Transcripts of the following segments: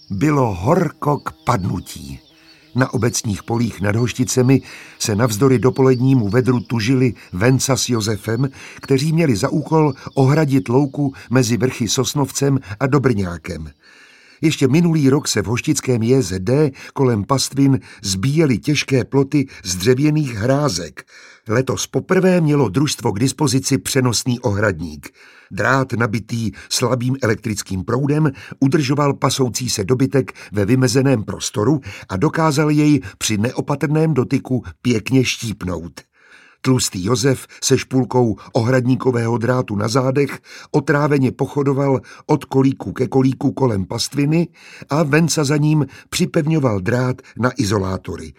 Bylo horko k padnutí. Na obecních polích nad Hošticemi se navzdory dopolednímu vedru tužili Venca s Josefem, kteří měli za úkol ohradit louku mezi vrchy Sosnovcem a Dobrňákem. Ještě minulý rok se v Hoštickém JZD kolem pastvin zbíjely těžké ploty z dřevěných hrázek. Letos poprvé mělo družstvo k dispozici přenosný ohradník. Drát nabitý slabým elektrickým proudem udržoval pasoucí se dobytek ve vymezeném prostoru a dokázal jej při neopatrném dotyku pěkně štípnout. Tlustý Josef se špulkou ohradníkového drátu na zádech otráveně pochodoval od kolíku ke kolíku kolem pastviny a Venca za ním připevňoval drát na izolátory.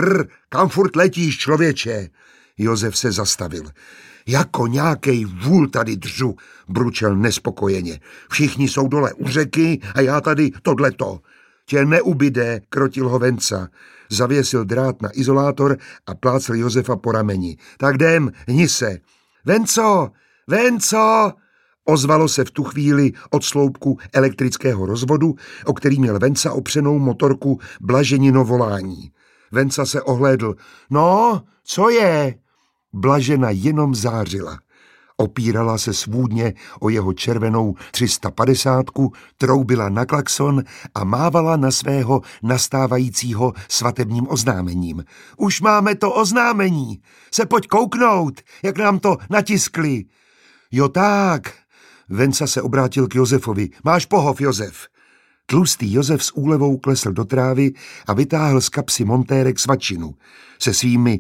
Kam furt letíš, člověče? Josef se zastavil. Jako nějakej vůl tady dřu, bručel nespokojeně. Všichni jsou dole u řeky a já tady tohleto. Tě neubyde, krotil ho Venca. Zavěsil drát na izolátor a plácl Josefa po rameni. Tak jdem, hni se. Venco! Venco! Ozvalo se v tu chvíli od sloupku elektrického rozvodu, o který měl Venca opřenou motorku Blaženino volání. Venca se ohlédl. No, co je? Blažena jenom zářila. Opírala se svůdně o jeho červenou 350, troubila na klakson a mávala na svého nastávajícího svatebním oznámením. Už máme to oznámení, se pojď kouknout, jak nám to natiskli. Jo tak, Venca se obrátil k Josefovi. Máš pohov, Josef. Tlustý Josef s úlevou klesl do trávy a vytáhl z kapsy montérek svačinu. Se svými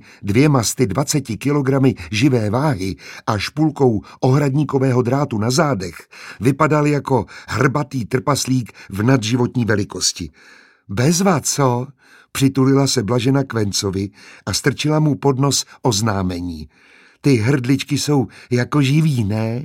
220 kilogramy živé váhy a špulkou ohradníkového drátu na zádech vypadal jako hrbatý trpaslík v nadživotní velikosti. Bezva, co? Přitulila se Blažena k Vencovi a strčila mu pod nos oznámení. Ty hrdličky jsou jako živí, ne?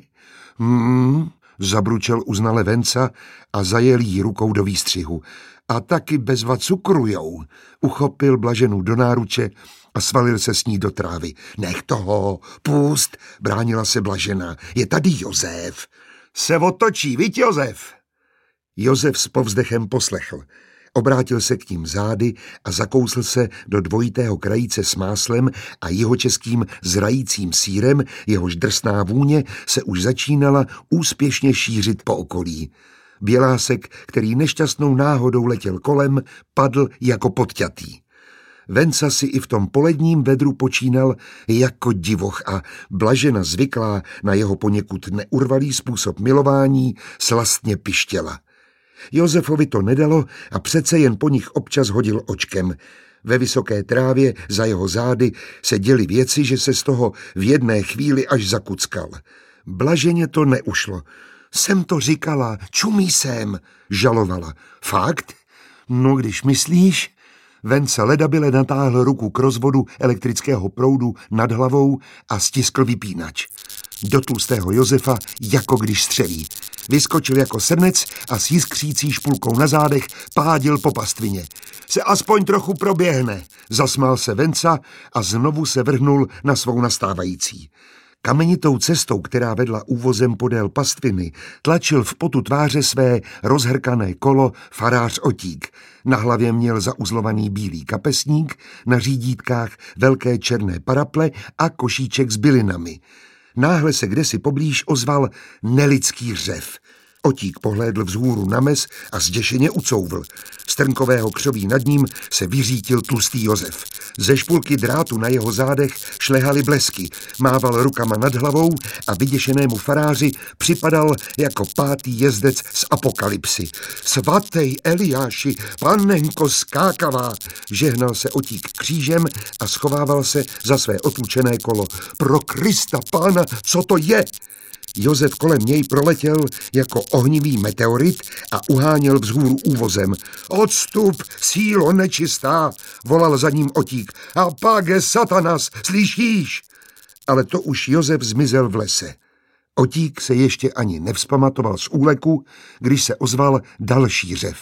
Zabručel uznale Venca a zajel jí rukou do výstřihu. A taky bezva cukrujou. Uchopil Blaženu do náruče a svalil se s ní do trávy. Nech toho, pust, bránila se Blažena. Je tady Josef. Se otočí, viď Josef? Josef s povzdechem poslechl. Obrátil se k ním zády a zakousl se do dvojitého krajíce s máslem a jihočeským zrajícím sýrem, jehož drsná vůně se už začínala úspěšně šířit po okolí. Bělásek, který nešťastnou náhodou letěl kolem, padl jako podťatý. Venca si i v tom poledním vedru počínal jako divoch a Blažena zvyklá na jeho poněkud neurvalý způsob milování slastně pištěla. Josefovi to nedalo a přece jen po nich občas hodil očkem. Ve vysoké trávě za jeho zády se děly věci, že se z toho v jedné chvíli až zakuckal. Blaženě to neušlo. Jsem to říkala, čumí jsem, žalovala. Fakt? No, když myslíš... Venca ledabyle natáhl ruku k rozvodu elektrického proudu nad hlavou a stiskl vypínač. Do tlustého Josefa, jako když střelí. Vyskočil jako srnec a s jiskřící špulkou na zádech pádil po pastvině. Se aspoň trochu proběhne, zasmál se Venca a znovu se vrhnul na svou nastávající. Kamenitou cestou, která vedla úvozem podél pastviny, tlačil v potu tváře své rozhrkané kolo farář Otík. Na hlavě měl zauzlovaný bílý kapesník, na řídítkách velké černé paraple a košíček s bylinami. Náhle se kdesi poblíž ozval nelidský řev. Otík pohlédl vzhůru na mez a zděšeně ucouvl. Z trnkového křoví nad ním se vyřítil tlustý Josef. Ze špulky drátu na jeho zádech šlehaly blesky, mával rukama nad hlavou a vyděšenému faráři připadal jako pátý jezdec z apokalypsy. Svatej Eliáši, panenko skákavá, žehnal se Otík křížem a schovával se za své otlučené kolo. Pro Krista pána, co to je? Josef kolem něj proletěl jako ohnivý meteorit a uháněl vzhůru úvozem. Odstup, sílo nečistá, volal za ním Otík. A páge satanas, slyšíš? Ale to už Josef zmizel v lese. Otík se ještě ani nevzpamatoval z úleku, když se ozval další řev.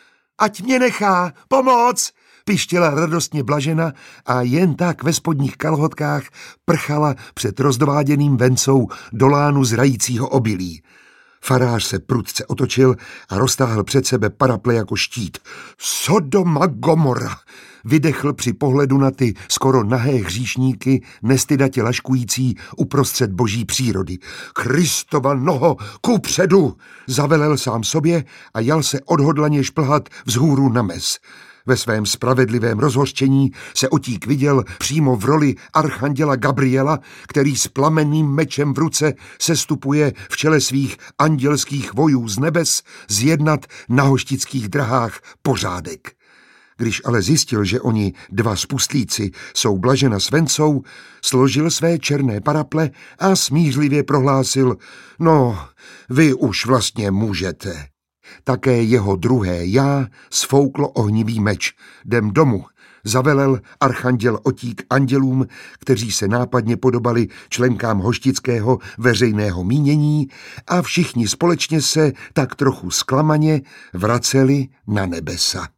Ať mě nechá, pomoc! Pištěla radostně Blažena a jen tak ve spodních kalhotkách prchala před rozdováděným Vencou do lánu zrajícího obilí. Farář se prudce otočil a roztáhl před sebe paraple jako štít. Sodoma Gomora! Vydechl při pohledu na ty skoro nahé hříšníky, nestydatě laškující uprostřed boží přírody. Kristova noho, kupředu! Zavelel sám sobě a jal se odhodlaně šplhat vzhůru na mes. Ve svém spravedlivém rozhořčení se Otík viděl přímo v roli archanděla Gabriela, který s plamenným mečem v ruce sestupuje v čele svých andělských vojů z nebes zjednat na hoštických drahách pořádek. Když ale zjistil, že oni dva spustlíci jsou Blažena s Vencou, složil své černé paraple a smířlivě prohlásil: no, vy už vlastně můžete. Také jeho druhé já sfouklo ohnivý meč. Jdem domů, zavelel archanděl Otík andělům, kteří se nápadně podobali členkám hoštického veřejného mínění, a všichni společně se tak trochu zklamaně vraceli na nebesa.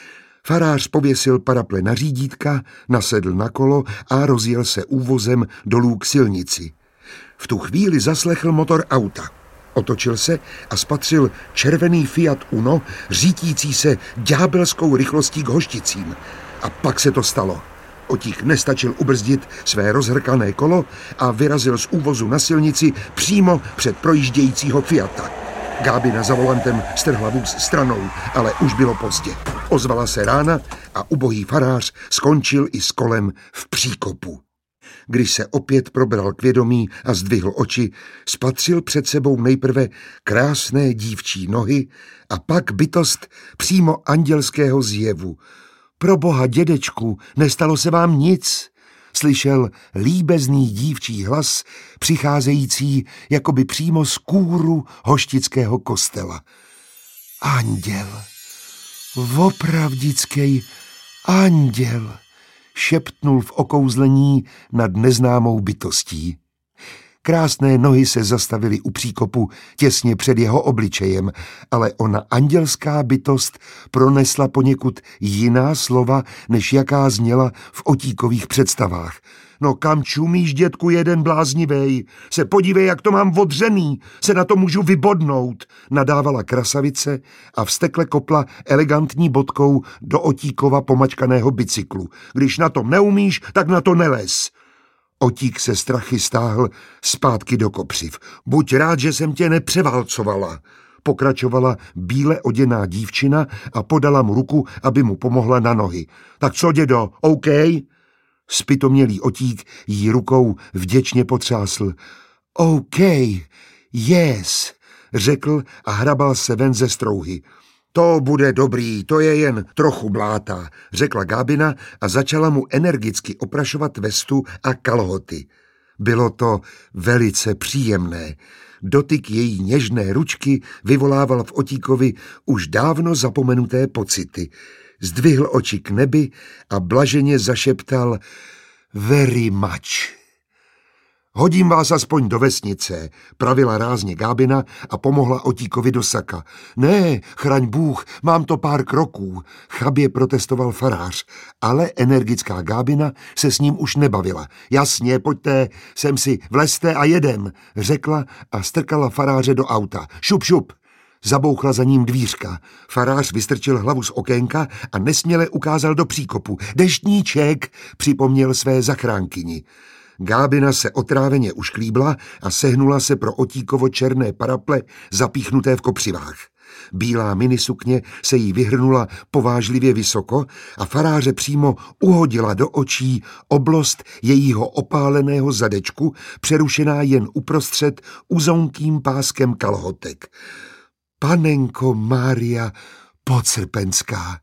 Farář pověsil paraple na řídítka, nasedl na kolo a rozjel se úvozem dolů k silnici. V tu chvíli zaslechl motor auta. Otočil se a spatřil červený Fiat Uno, řítící se ďábelskou rychlostí k Hošticím. A pak se to stalo. Otík nestačil ubrzdit své rozhrkané kolo a vyrazil z úvozu na silnici přímo před projíždějícího Fiata. Gábina za volantem strhla vůz stranou, ale už bylo pozdě. Ozvala se rána a ubohý farář skončil i s kolem v příkopu. Když se opět probral k vědomí a zdvihl oči, spatřil před sebou nejprve krásné dívčí nohy a pak bytost přímo andělského zjevu. Proboha, dědečku, nestalo se vám nic? Slyšel líbezný dívčí hlas, přicházející jakoby přímo z kůru hoštického kostela. Anděl, opravdický anděl, šeptnul v okouzlení nad neznámou bytostí. Krásné nohy se zastavily u příkopu těsně před jeho obličejem, ale ona andělská bytost pronesla poněkud jiná slova, než jaká zněla v Otíkových představách. No kam čumíš, dětku, jeden bláznivej? Se podívej, jak to mám odřený, se na to můžu vybodnout, nadávala krasavice a vztekle kopla elegantní bodkou do Otíkova pomačkaného bicyklu. Když na tom neumíš, tak na to nelez. Otík se strachy stáhl zpátky do kopřiv. Buď rád, že jsem tě nepřeválcovala, pokračovala bíle oděná dívčina a podala mu ruku, aby mu pomohla na nohy. Tak co, dědo, OK? Zpytomělý Otík jí rukou vděčně potřásl. OK, yes, řekl a hrabal se ven ze strouhy. To bude dobrý, to je jen trochu bláta, řekla Gábina a začala mu energicky oprašovat vestu a kalhoty. Bylo to velice příjemné. Dotyk její něžné ručky vyvolával v Otíkovi už dávno zapomenuté pocity. Zdvihl oči k nebi a blaženě zašeptal very much. Hodím vás aspoň do vesnice, pravila rázně Gábina a pomohla Otíkovi do saka. Ne, chraň Bůh, mám to pár kroků, chabě protestoval farář, ale energická Gábina se s ním už nebavila. Jasně, pojďte, sem si, vlezte a jedem, řekla a strkala faráře do auta. Šup, šup. Zabouchla za ním dvířka. Farář vystrčil hlavu z okénka a nesměle ukázal do příkopu. Deštníček, připomněl své zachránkyni. Gábina se otráveně ušklíbla a sehnula se pro Otíkovo černé paraple zapíchnuté v kopřivách. Bílá minisukně se jí vyhrnula povážlivě vysoko a faráře přímo uhodila do očí oblost jejího opáleného zadečku, přerušená jen uprostřed uzonkým páskem kalhotek. Panenko Mária Pocrpenská,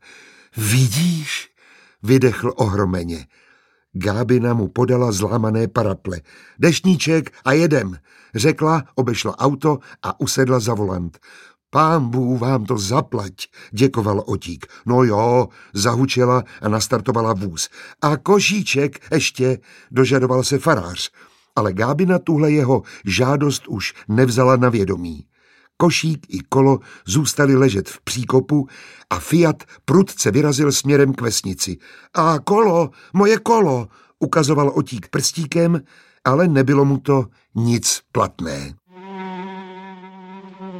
vidíš? Vydechl ohromeně. Gábina mu podala zlámané paraple. Deštníček a jedem, řekla, obešla auto a usedla za volant. Pán Bůh vám to zaplať, děkoval Otík. No jo, zahučela a nastartovala vůz. A košíček ještě, dožadoval se farář, ale Gábina tuhle jeho žádost už nevzala na vědomí. Košík i kolo zůstali ležet v příkopu a Fiat prudce vyrazil směrem k vesnici. A kolo, moje kolo, ukazoval Otík prstíkem, ale nebylo mu to nic platné.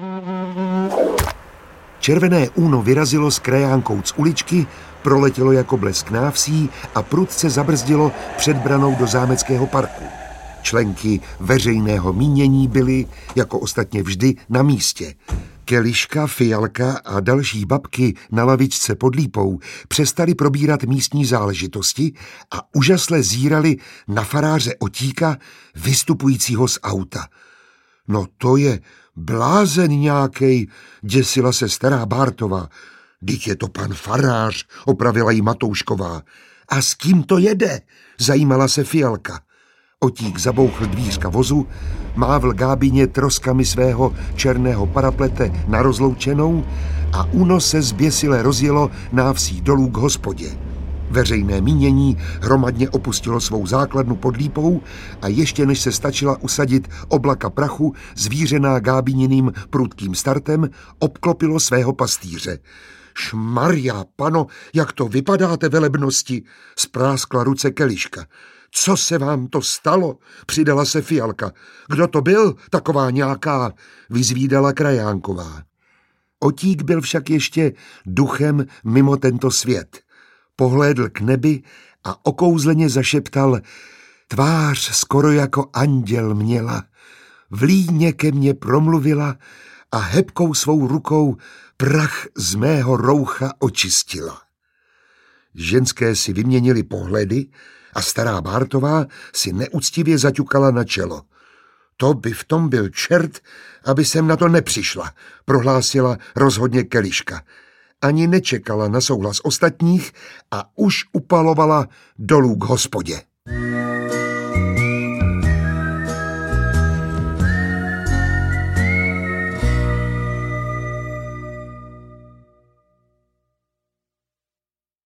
Červené úno vyrazilo s krajánkou z uličky, proletělo jako blesk návsí a prudce zabrzdilo před branou do zámeckého parku. Členky veřejného mínění byly, jako ostatně vždy, na místě. Keliška, Fialka a další babky na lavičce pod lípou přestali probírat místní záležitosti a úžasle zírali na faráře Otíka, vystupujícího z auta. No to je blázen nějakej, děsila se stará Bártová. Vždyť je to pan farář, opravila jí Matoušková. A s kým to jede? Zajímala se Fialka. Otík zabouchl dvířka vozu, mávl Gábině troskami svého černého paraplete na rozloučenou a úno se zběsile rozjelo návsí dolů k hospodě. Veřejné mínění hromadně opustilo svou základnu pod lípou a ještě než se stačila usadit oblaka prachu, zvířená Gábininým prudkým startem, obklopilo svého pastýře. Šmarja, pano, jak to vypadáte, velebnosti, spráskla ruce Keliška. Co se vám to stalo? Přidala se Fialka. Kdo to byl? Taková nějaká, vyzvídala Krajánková. Otík byl však ještě duchem mimo tento svět. Pohlédl k nebi a okouzleně zašeptal: tvář skoro jako anděl měla, v líně ke mně promluvila a hebkou svou rukou prach z mého roucha očistila. Ženské si vyměnily pohledy a stará Bártová si neúctivě zaťukala na čelo. To by v tom byl čert, aby sem na to nepřišla, prohlásila rozhodně Keliška. Ani nečekala na souhlas ostatních a už upalovala dolů k hospodě.